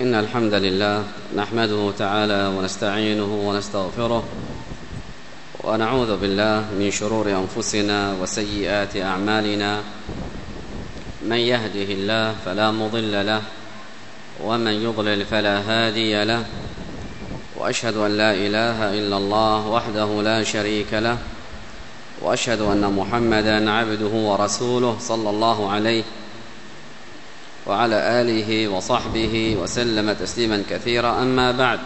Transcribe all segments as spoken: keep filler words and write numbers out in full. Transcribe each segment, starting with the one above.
إن الحمد لله نحمده تعالى ونستعينه ونستغفره ونعوذ بالله من شرور أنفسنا وسيئات أعمالنا. من يهده الله فلا مضل له ومن يضلل فلا هادي له، وأشهد أن لا إله إلا الله وحده لا شريك له، وأشهد أن محمدًا عبده ورسوله صلى الله عليه وعلى آله وصحبه وسلم تسليما كثيرا. أما بعد،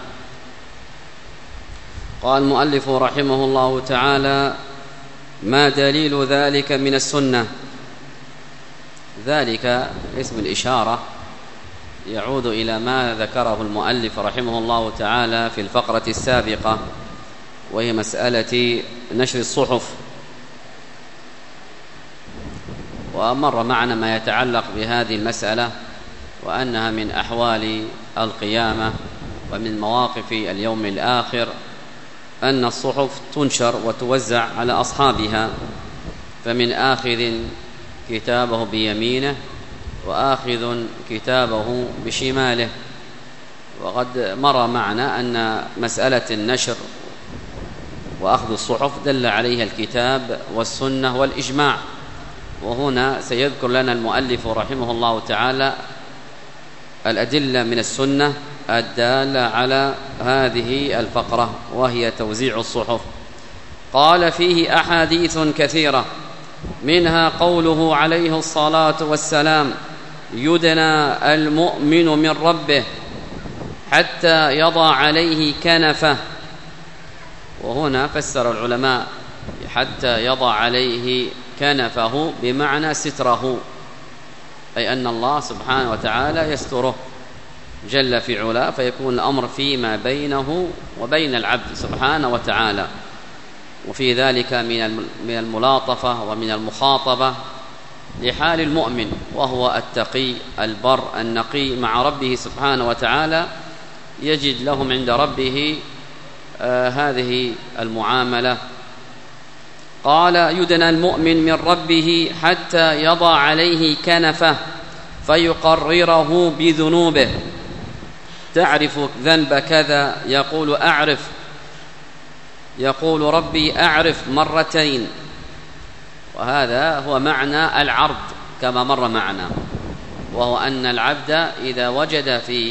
قال المؤلف رحمه الله تعالى: ما دليل ذلك من السنة؟ ذلك اسم الإشارة يعود إلى ما ذكره المؤلف رحمه الله تعالى في الفقرة السابقة، وهي مسألة نشر الصحف، ومر معنا ما يتعلق بهذه المسألة، وأنها من أحوال القيامة ومن مواقف اليوم الآخر أن الصحف تنشر وتوزع على أصحابها، فمن آخذ كتابه بيمينه وآخذ كتابه بشماله. وقد مر معنا أن مسألة النشر وأخذ الصحف دل عليها الكتاب والسنة والإجماع، وهنا سيذكر لنا المؤلف رحمه الله تعالى الأدلة من السنة الدالة على هذه الفقرة، وهي توزيع الصحف. قال: فيه أحاديث كثيرة، منها قوله عليه الصلاة والسلام: يدنى المؤمن من ربه حتى يضع عليه كنفه. وهنا فسر العلماء حتى يضع عليه كنفه بمعنى ستره، أي أن الله سبحانه وتعالى يستره جل في علاه، فيكون الأمر فيما بينه وبين العبد سبحانه وتعالى. وفي ذلك من الملاطفة ومن المخاطبة لحال المؤمن، وهو التقي البر النقي مع ربه سبحانه وتعالى، يجد لهم عند ربه آه هذه المعاملة. قال: يدنى المؤمن من ربه حتى يضع عليه كنفه فيقرره بذنوبه. تعرف ذنب كذا؟ يقول أعرف. يقول ربي أعرف مرتين. وهذا هو معنى العرض كما مر معنا، وهو أن العبد إذا وجد في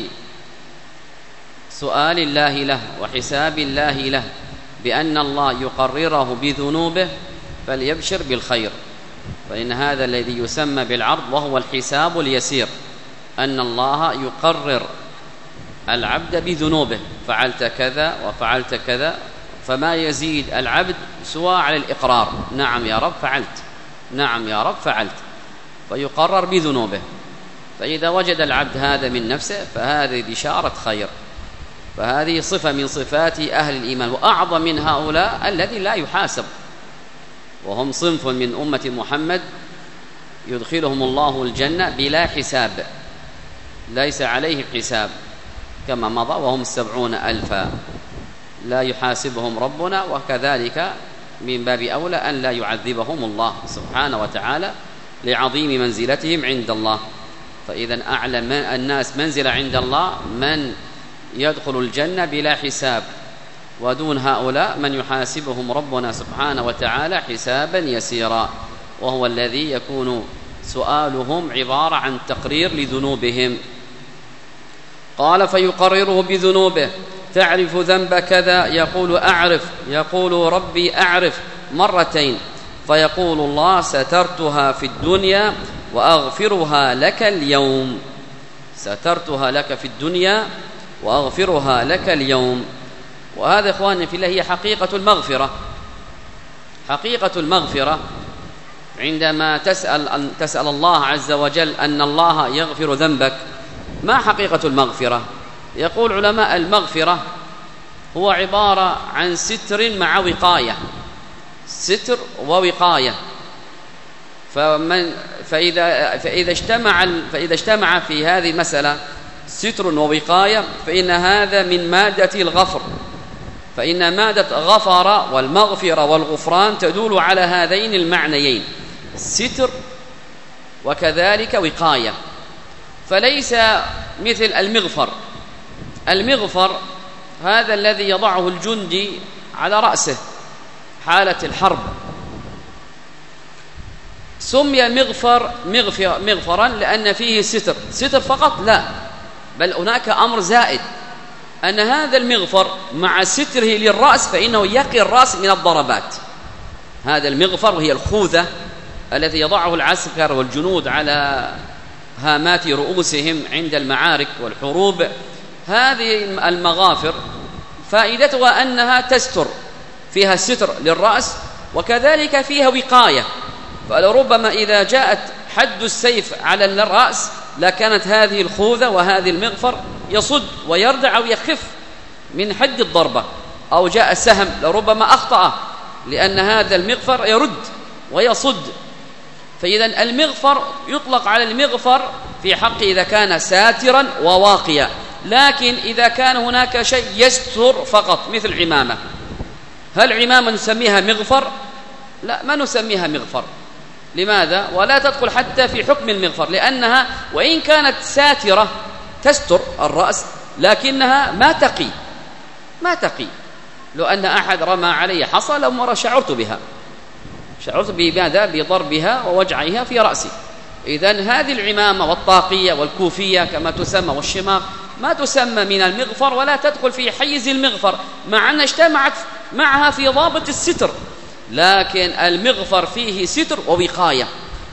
سؤال الله له وحساب الله له بأن الله يقرره بذنوبه فليبشر بالخير، فإن هذا الذي يسمى بالعرض وهو الحساب اليسير، أن الله يقرر العبد بذنوبه، فعلت كذا وفعلت كذا، فما يزيد العبد سوى على الإقرار: نعم يا رب فعلت، نعم يا رب فعلت، فيقرر بذنوبه. فإذا وجد العبد هذا من نفسه فهذه بشارة خير، فهذه صفة من صفات أهل الإيمان. وأعظم من هؤلاء الذي لا يحاسب، وهم صنف من أمة محمد يدخلهم الله الجنة بلا حساب، ليس عليهم حساب كما مضى، وهم السبعون ألفا لا يحاسبهم ربنا، وكذلك من باب أولى أن لا يعذبهم الله سبحانه وتعالى لعظيم منزلتهم عند الله. فإذا أعلى الناس منزلة عند الله من يدخل الجنة بلا حساب، ودون هؤلاء من يحاسبهم ربنا سبحانه وتعالى حسابا يسيرا، وهو الذي يكون سؤالهم عبارة عن تقرير لذنوبهم. قال: فيقرره بذنوبه. تعرف ذنب كذا؟ يقول أعرف. يقول ربي أعرف مرتين، فيقول الله: سترتها في الدنيا وأغفرها لك اليوم. سترتها لك في الدنيا وأغفرها لك اليوم. وهذا إخواني في الله هي حقيقة المغفرة. حقيقة المغفرة عندما تسأل, أن تسأل الله عز وجل أن الله يغفر ذنبك. ما حقيقة المغفرة؟ يقول علماء المغفرة هو عبارة عن ستر مع وقاية، ستر ووقاية. فمن فإذا, فإذا, اجتمع فإذا اجتمع في هذه المسألة ستر ووقاية فإن هذا من مادة الغفر، فإن مادة غفر والمغفرة والغفران تدل على هذين المعنيين: ستر وكذلك وقاية. فليس مثل المغفر المغفر هذا الذي يضعه الجندي على رأسه حالة الحرب، سمي مغفر مغفر مغفرا لأن فيه ستر. ستر فقط؟ لا، بل هناك أمر زائد، أن هذا المغفر مع ستره للرأس فإنه يقي الرأس من الضربات. هذا المغفر وهي الخوذة التي يضعه العسكر والجنود على هامات رؤوسهم عند المعارك والحروب. هذه المغافر فائدتها أنها تستر، فيها ستر للرأس وكذلك فيها وقاية، فلربما إذا جاءت حد السيف على الرأس لكانت هذه الخوذة وهذه المغفر يصد ويردع أو يخف من حد الضربة، أو جاء سهم لربما أخطأ لأن هذا المغفر يرد ويصد. فإذا المغفر يطلق على المغفر في حق إذا كان ساترا وواقيا، لكن إذا كان هناك شيء يستر فقط مثل عمامة، هل عمامة نسميها مغفر؟ لا، ما نسميها مغفر. لماذا؟ ولا تدخل حتى في حكم المغفر، لأنها وإن كانت ساترة تستر الرأس لكنها ما تقي ما تقي لو أن أحد رمى علي حصى لو مرة شعرت بها، شعرت بماذا؟ بضربها ووجعها في رأسي. إذن هذه العمامة والطاقية والكوفية كما تسمى والشماغ ما تسمى من المغفر ولا تدخل في حيز المغفر، مع أن اجتمعت معها في ضابط الستر، لكن المغفر فيه ستر ووقاية.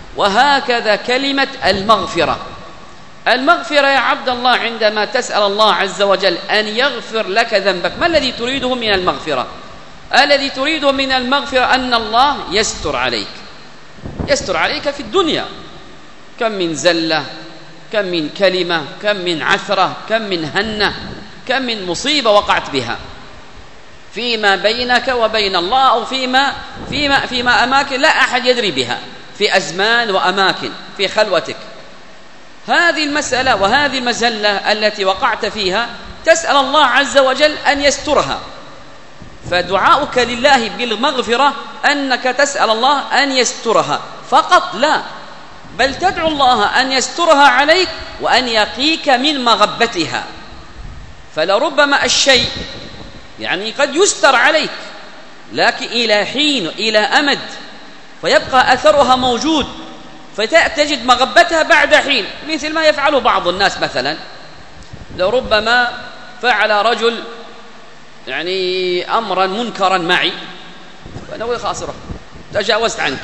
وهكذا كلمة المغفرة. المغفرة يا عبد الله عندما تسأل الله عز وجل أن يغفر لك ذنبك، ما الذي تريده من المغفرة؟ الذي تريده من المغفرة أن الله يستر عليك، يستر عليك في الدنيا. كم من زلة، كم من كلمة، كم من عثرة، كم من هنة، كم من مصيبة وقعت بها فيما بينك وبين الله، أو فيما فيما فيما أماكن لا أحد يدري بها، في أزمان وأماكن في خلوتك. هذه المسألة وهذه المزلة التي وقعت فيها تسأل الله عز وجل أن يسترها. فدعاؤك لله بالمغفرة أنك تسأل الله أن يسترها فقط، لا، بل تدعو الله أن يسترها عليك وأن يقيك من مغبتها. فلربما الشيء يعني قد يستر عليك لكن إلى حين، إلى أمد، فيبقى أثرها موجود، فتجد مغبتها بعد حين، مثل ما يفعله بعض الناس. مثلا لربما فعل رجل يعني أمرا منكرا معي، فأنا خاسرة تجاوزت عنك،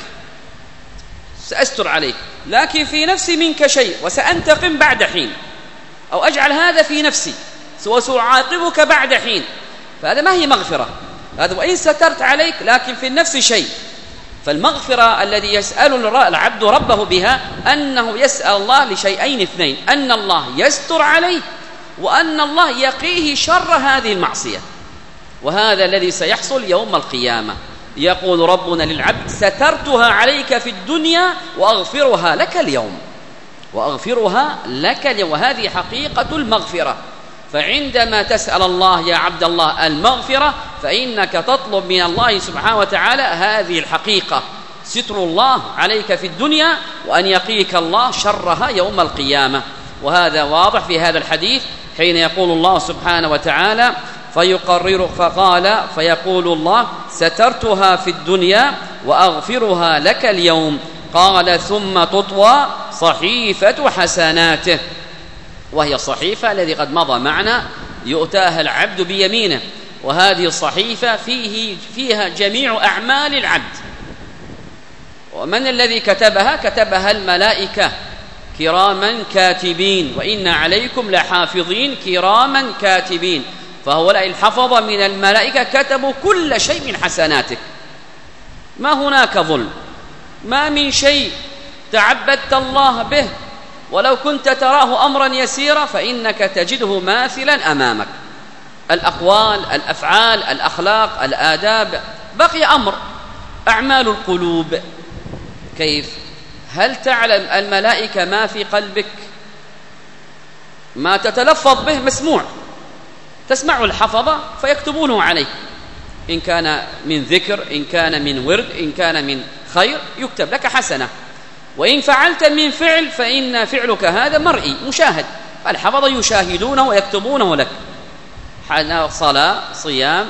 سأستر عليك، لكن في نفسي منك شيء وسأنتقم بعد حين، أو أجعل هذا في نفسي وسأعاقبك بعد حين، فهذا ما هي مغفرة. هذا وإن سترت عليك لكن في النفس شيء. فالمغفرة الذي يسأل العبد ربه بها أنه يسأل الله لشيئين اثنين: أن الله يستر عليه، وأن الله يقيه شر هذه المعصية. وهذا الذي سيحصل يوم القيامة. يقول ربنا للعبد: سترتها عليك في الدنيا وأغفرها لك اليوم، وأغفرها لك اليوم. وهذه حقيقة المغفرة. فعندما تسأل الله يا عبد الله المغفرة فإنك تطلب من الله سبحانه وتعالى هذه الحقيقة، ستر الله عليك في الدنيا وأن يقيك الله شرها يوم القيامة. وهذا واضح في هذا الحديث حين يقول الله سبحانه وتعالى: فيقرر فقال فيقول الله: سترتها في الدنيا وأغفرها لك اليوم. قال: ثم تطوى صحيفة حسناته، وهي الصحيفة الذي قد مضى معنا يؤتاها العبد بيمينه، وهذه الصحيفة فيه فيها جميع أعمال العبد. ومن الذي كتبها؟ كتبها الملائكة كراما كاتبين، وإن عليكم لحافظين كراما كاتبين. فهؤلاء الحفظة من الملائكة كتبوا كل شيء من حسناتك، ما هناك ظلم، ما من شيء تعبدت الله به ولو كنت تراه أمرا يسيرا فإنك تجده ماثلا أمامك. الأقوال، الأفعال، الأخلاق، الآداب. بقي أمر أعمال القلوب. كيف؟ هل تعلم الملائكة ما في قلبك؟ ما تتلفظ به مسموع، تسمع الحفظة فيكتبونه عليك، إن كان من ذكر، إن كان من ورد، إن كان من خير يكتب لك حسنة. وإن فعلت من فعل فإن فعلك هذا مرئي مشاهد، الحفظة يشاهدونه ويكتبونه لك. صلاة، صيام،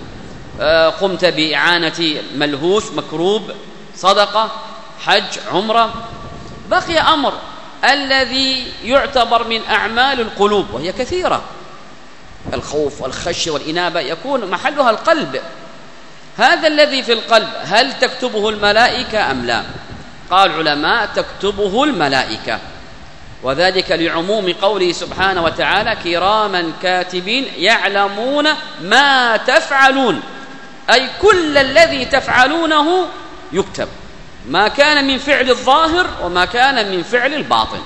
قمت بإعانة ملهوث مكروب، صدقة، حج، عمرة. بقي أمر الذي يعتبر من أعمال القلوب وهي كثيرة، الخوف والخشية والإنابة يكون محلها القلب. هذا الذي في القلب هل تكتبه الملائكة أم لا؟ قال العلماء تكتبه الملائكة، وذلك لعموم قوله سبحانه وتعالى كراما كاتبين يعلمون ما تفعلون، أي كل الذي تفعلونه يكتب، ما كان من فعل الظاهر وما كان من فعل الباطن.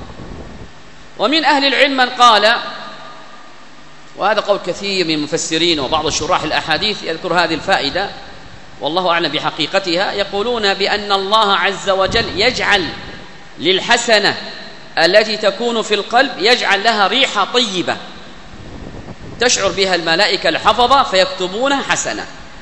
ومن أهل العلم من قال، وهذا قول كثير من المفسرين وبعض الشراح الأحاديث يذكر هذه الفائدة والله أعلم بحقيقتها، يقولون بأن الله عز وجل يجعل للحسنة التي تكون في القلب يجعل لها ريحة طيبة تشعر بها الملائكة الحفظة فيكتبونها حسنة.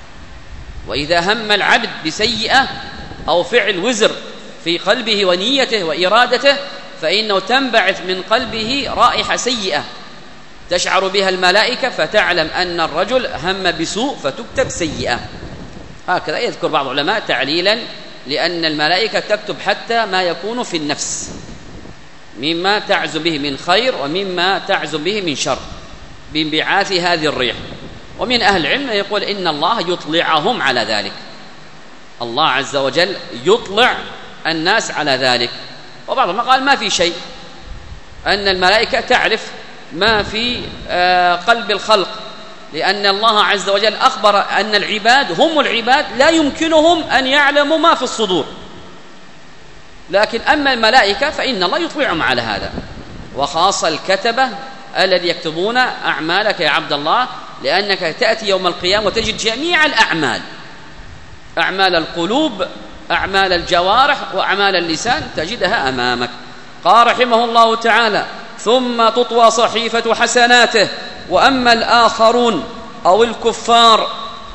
وإذا هم العبد بسيئة أو فعل وزر في قلبه ونيته وإرادته فإنه تنبعث من قلبه رائحة سيئة تشعر بها الملائكة فتعلم أن الرجل هم بسوء فتكتب سيئة. هكذا يذكر بعض العلماء تعليلا لأن الملائكة تكتب حتى ما يكون في النفس مما تعز به من خير ومما تعز به من شر بانبعاث هذه الريح. ومن أهل العلم يقول إن الله يطلعهم على ذلك، الله عز وجل يطلع الناس على ذلك. وبعضهم قال ما في شيء، أن الملائكة تعرف ما في قلب الخلق، لأن الله عز وجل أخبر أن العباد هم العباد لا يمكنهم أن يعلموا ما في الصدور، لكن أما الملائكة فإن الله يطلعهم على هذا. وخاصة الكتبة الذي يكتبون أعمالك يا عبد الله، لأنك تأتي يوم القيامة وتجد جميع الأعمال، أعمال القلوب، أعمال الجوارح، وأعمال اللسان تجدها أمامك. قال رحمه الله تعالى ثم تطوى صحيفة حسناته، وأما الآخرون أو الكفار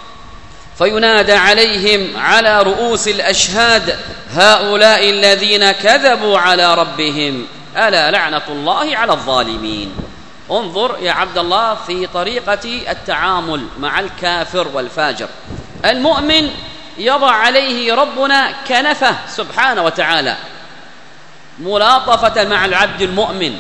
فينادى عليهم على رؤوس الأشهاد هؤلاء الذين كذبوا على ربهم ألا لعنة الله على الظالمين. انظر يا عبد الله في طريقة التعامل مع الكافر والفاجر. المؤمن يضع عليه ربنا كنفه سبحانه وتعالى ملاطفة مع العبد المؤمن،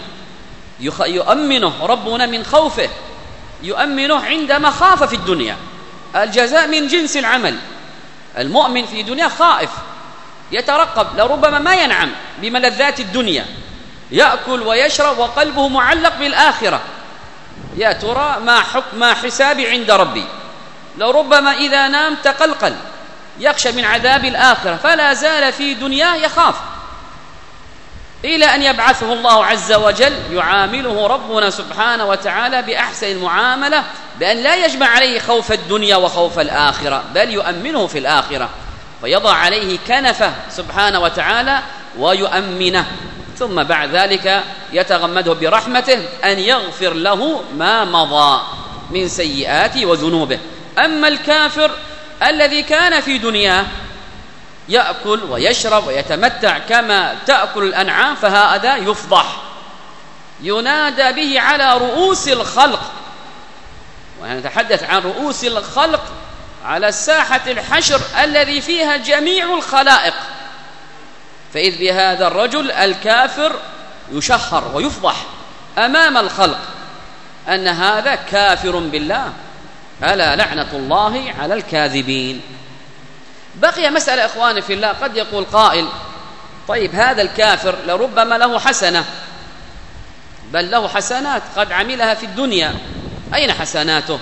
يؤمنه ربنا من خوفه، يؤمنه عندما خاف في الدنيا. الجزاء من جنس العمل. المؤمن في دنيا خائف يترقب، لربما ما ينعم بملذات الدنيا، يأكل ويشرب وقلبه معلق بالآخرة، يا ترى ما حكم ما حسابي عند ربي. لربما إذا نام تقلقل يخشى من عذاب الآخرة، فلا زال في دنياه يخاف إلى أن يبعثه الله عز وجل يعامله ربنا سبحانه وتعالى بأحسن المعاملة، بأن لا يجمع عليه خوف الدنيا وخوف الآخرة، بل يؤمنه في الآخرة، فيضع عليه كنفه سبحانه وتعالى ويؤمنه، ثم بعد ذلك يتغمده برحمته أن يغفر له ما مضى من سيئاته وذنوبه. أما الكافر الذي كان في دنياه يأكل ويشرب ويتمتع كما تأكل الأنعام، فهذا يفضح، ينادى به على رؤوس الخلق، ونتحدث عن رؤوس الخلق على ساحة الحشر الذي فيها جميع الخلائق. فإذ بهذا الرجل الكافر يشهر ويفضح أمام الخلق أن هذا كافر بالله، ألا لعنة الله على الكاذبين. بقي مسألة إخواني في الله، قد يقول قائل طيب هذا الكافر لربما له حسنة، بل له حسنات قد عملها في الدنيا، أين حسناته؟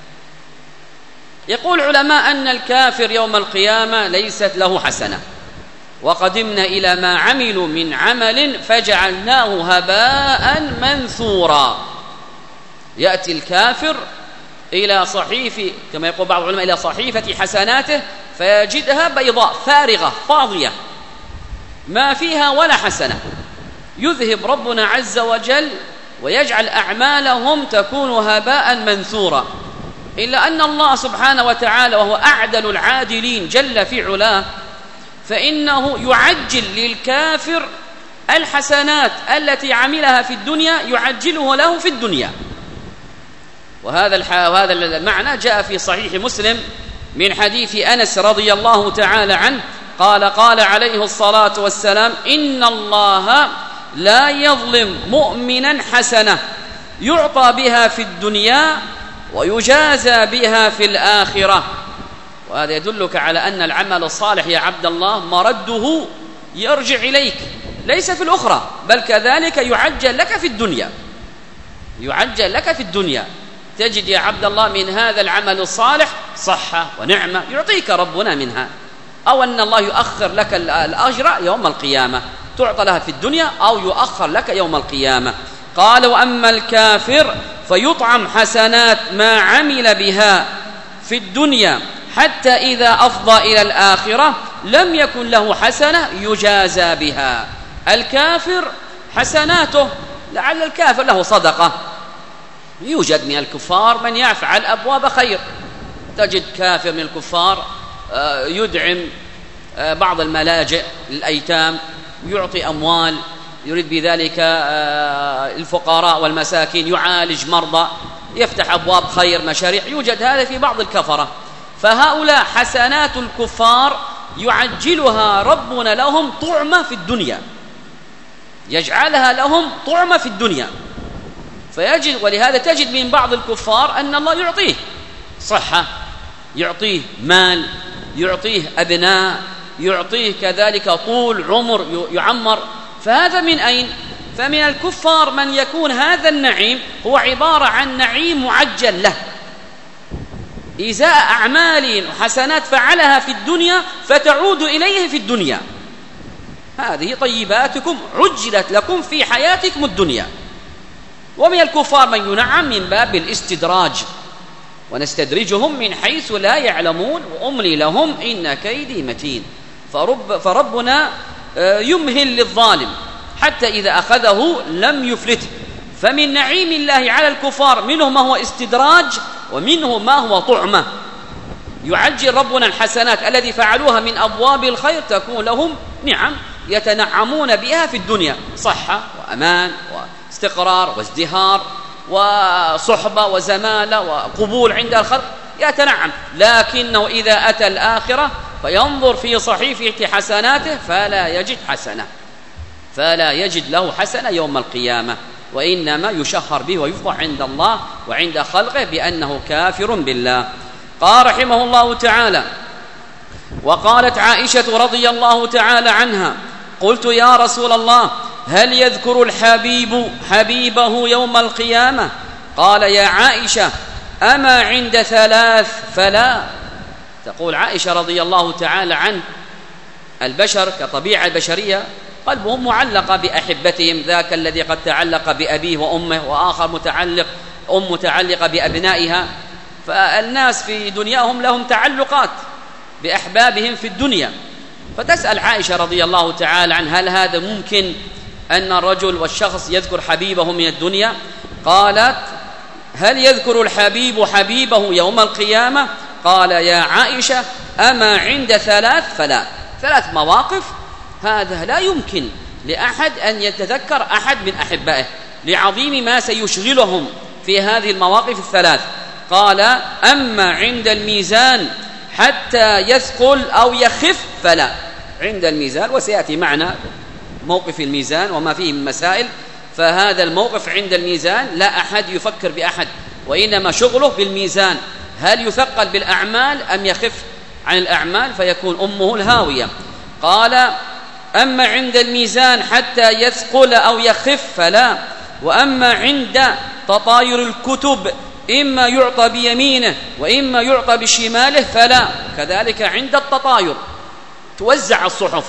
يقول علماء أن الكافر يوم القيامة ليست له حسنة، وقدمنا إلى ما عملوا من عمل فجعلناه هباء منثورا. يأتي الكافر إلى صحيفة كما يقول بعض العلماء إلى صحيفة حسناته فيجدها بيضاء فارغة فاضية ما فيها ولا حسنة. يذهب ربنا عز وجل ويجعل أعمالهم تكون هباء منثورا، إلا أن الله سبحانه وتعالى وهو أعدل العادلين جل في علاه فإنه يعجل للكافر الحسنات التي عملها في الدنيا، يعجله له في الدنيا. وهذا وهذا المعنى جاء في صحيح مسلم من حديث أنس رضي الله تعالى عنه قال قال عليه الصلاة والسلام: إن الله لا يظلم مؤمنا حسنة يعطى بها في الدنيا ويجازى بها في الآخرة. وهذا يدلك على أن العمل الصالح يا عبد الله مرده يرجع إليك ليس في الأخرى، بل كذلك يعجل لك في الدنيا، يعجل لك في الدنيا. تجد يا عبد الله من هذا العمل الصالح صحة ونعمة يعطيك ربنا منها، أو أن الله يؤخر لك الأجر يوم القيامة، تعطى لها في الدنيا أو يؤخر لك يوم القيامة. قال: وأما الكافر فيطعم حسنات ما عمل بها في الدنيا حتى إذا أفضى إلى الآخرة لم يكن له حسنة يجازى بها. الكافر حسناته، لعل الكافر له صدقة، يوجد من الكفار من يفعل أبواب خير، تجد كافر من الكفار يدعم بعض الملاجئ للأيتام، يعطي أموال، يريد بذلك الفقراء والمساكين، يعالج مرضى، يفتح أبواب خير، مشاريع، يوجد هذا في بعض الكفرة. فهؤلاء حسنات الكفار يعجلها ربنا لهم طعمة في الدنيا، يجعلها لهم طعمة في الدنيا. فيجد ولهذا تجد من بعض الكفار أن الله يعطيه صحة، يعطيه مال، يعطيه أبناء، يعطيه كذلك طول عمر يعمر. فهذا من أين؟ فمن الكفار من يكون هذا النعيم هو عبارة عن نعيم معجل له، إزاء أعمال وحسنات فعلها في الدنيا فتعود إليه في الدنيا. هذه طيباتكم عجلت لكم في حياتكم الدنيا. ومن الكفار من ينعم من باب الاستدراج، ونستدرجهم من حيث لا يعلمون وأملي لهم إن كيدي متين. فرب فربنا يمهل للظالم حتى إذا أخذه لم يفلته. فمن نعيم الله على الكفار منه ما هو استدراج ومنه ما هو طعمة. يعجل ربنا الحسنات الذي فعلوها من أبواب الخير تكون لهم نعم يتنعمون بها في الدنيا، صحة وأمان واستقرار وازدهار وصحبة وزمالة وقبول عند الخلق، يتنعم. لكنه إذا أتى الآخرة فينظر في صحيفة حسناته فلا يجد حسنة، فلا يجد له حسنة يوم القيامة، وإنما يشهر به ويفضح عند الله وعند خلقه بأنه كافر بالله. قال رحمه الله تعالى: وقالت عائشة رضي الله تعالى عنها: قلت يا رسول الله هل يذكر الحبيب حبيبه يوم القيامة؟ قال: يا عائشة أما عند ثلاث فلا. تقول عائشة رضي الله تعالى عن البشر كطبيعة البشرية قلبهم معلقة بأحبتهم، ذاك الذي قد تعلق بأبيه وأمه، وآخر متعلق أم متعلقة بأبنائها. فالناس في دنياهم لهم تعلقات بأحبابهم في الدنيا. فتسأل عائشة رضي الله تعالى عن هل هذا ممكن أن الرجل والشخص يذكر حبيبه من الدنيا؟ قالت: هل يذكر الحبيب حبيبه يوم القيامة؟ قال: يا عائشة أما عند ثلاث فلا. ثلاث مواقف هذا لا يمكن لأحد أن يتذكر أحد من أحبائه لعظيم ما سيشغلهم في هذه المواقف الثلاث. قال: أما عند الميزان حتى يثقل أو يخف فلا. عند الميزان، وسيأتي معنا موقف الميزان وما فيه من مسائل، فهذا الموقف عند الميزان لا أحد يفكر بأحد، وإنما شغله بالميزان، هل يثقل بالأعمال أم يخف عن الأعمال فيكون أمه الهاوية. قال: أما عند الميزان حتى يثقل أو يخف فلا. وأما عند تطاير الكتب إما يعطى بيمينه وإما يعطى بشماله فلا. كذلك عند التطاير توزع الصحف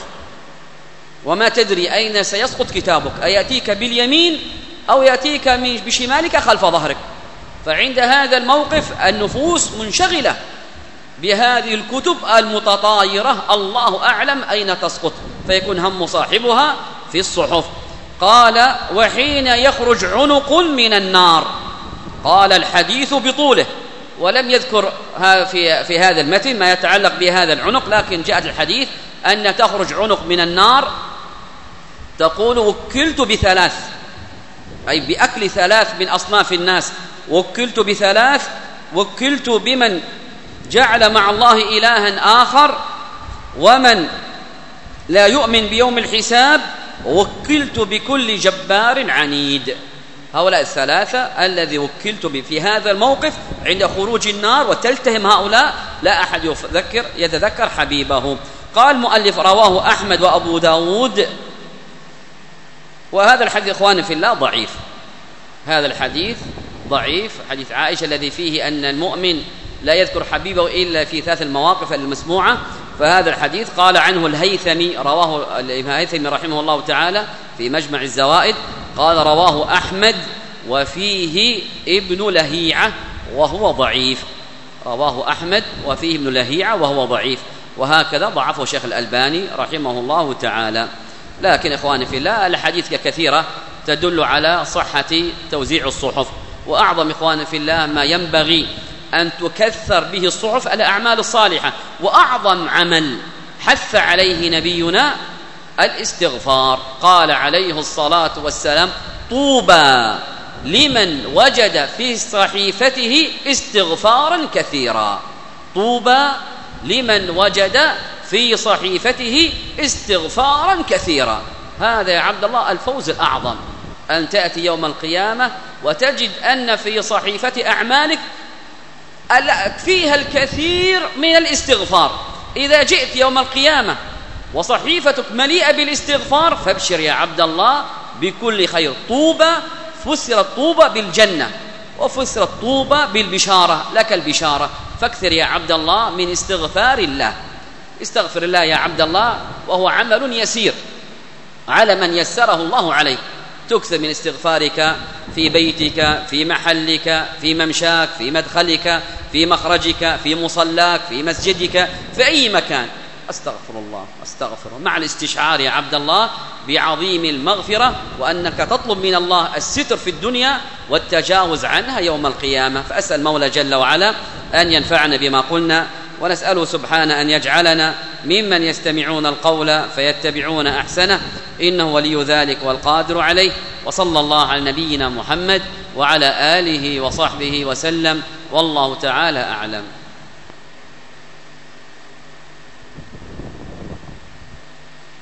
وما تدري أين سيسقط كتابك، أيأتيك باليمين أو يأتيك بشمالك خلف ظهرك. فعند هذا الموقف النفوس منشغلة بهذه الكتب المتطايرة، الله أعلم أين تسقط، فيكون هم صاحبها في الصحف. قال: وحين يخرج عنق من النار. قال الحديث بطوله، ولم يذكر في في هذا المتن ما يتعلق بهذا العنق، لكن جاءت الحديث أن تخرج عنق من النار تقول: وكلت بثلاث، أي بأكل ثلاث من أصناف الناس، وكلت بثلاث: وكلت بمن جعل مع الله إلها آخر، ومن لا يؤمن بيوم الحساب، وكلت بكل جبار عنيد. هؤلاء الثلاثة الذي وكلت في هذا الموقف عند خروج النار وتلتهم هؤلاء، لا أحد يذكر يتذكر حبيبه. قال المؤلف: رواه أحمد وأبو داود. وهذا الحديث إخواني في الله ضعيف، هذا الحديث ضعيف، حديث عائشة الذي فيه أن المؤمن لا يذكر حبيبه إلا في ثلاث المواقف المسموعة. فهذا الحديث قال عنه الهيثمي، رواه الهيثمي رحمه الله تعالى في مجمع الزوائد، قال رواه أحمد وفيه ابن لهيعة وهو ضعيف. رواه أحمد وفيه ابن لهيعة وهو ضعيف، وهكذا ضعفه الشيخ الألباني رحمه الله تعالى. لكن إخواني في الله الحديث كثيرة تدل على صحة توزيع الصحف، وأعظم إخواني في الله ما ينبغي أن تكثر به الصحف الأعمال الصالحة. وأعظم عمل حث عليه نبينا الاستغفار، قال عليه الصلاة والسلام: طوبى لمن وجد في صحيفته استغفارا كثيرا. طوبى لمن وجد في صحيفته استغفارا كثيرا. هذا يا عبد الله الفوز الأعظم، أن تأتي يوم القيامة وتجد أن في صحيفة أعمالك فيها الكثير من الاستغفار. إذا جئت يوم القيامة وصحيفتك مليئة بالاستغفار فابشر يا عبد الله بكل خير. طوبى فسرت طوبى بالجنة، وفسرت طوبى بالبشارة، لك البشارة. فاكثر يا عبد الله من استغفار الله. استغفر الله يا عبد الله، وهو عمل يسير على من يسره الله عليك. تكثر من استغفارك في بيتك، في محلك، في ممشاك، في مدخلك، في مخرجك، في مصلاك، في مسجدك، في أي مكان. أستغفر الله أستغفر مع الاستشعار يا عبد الله بعظيم المغفرة، وأنك تطلب من الله الستر في الدنيا والتجاوز عنها يوم القيامة. فأسأل المولى جل وعلا أن ينفعنا بما قلنا، ونسأله سبحانه أن يجعلنا ممن يستمعون القول فيتبعون أحسنه، إنه ولي ذلك والقادر عليه. وصلى الله على نبينا محمد وعلى آله وصحبه وسلم، والله تعالى أعلم.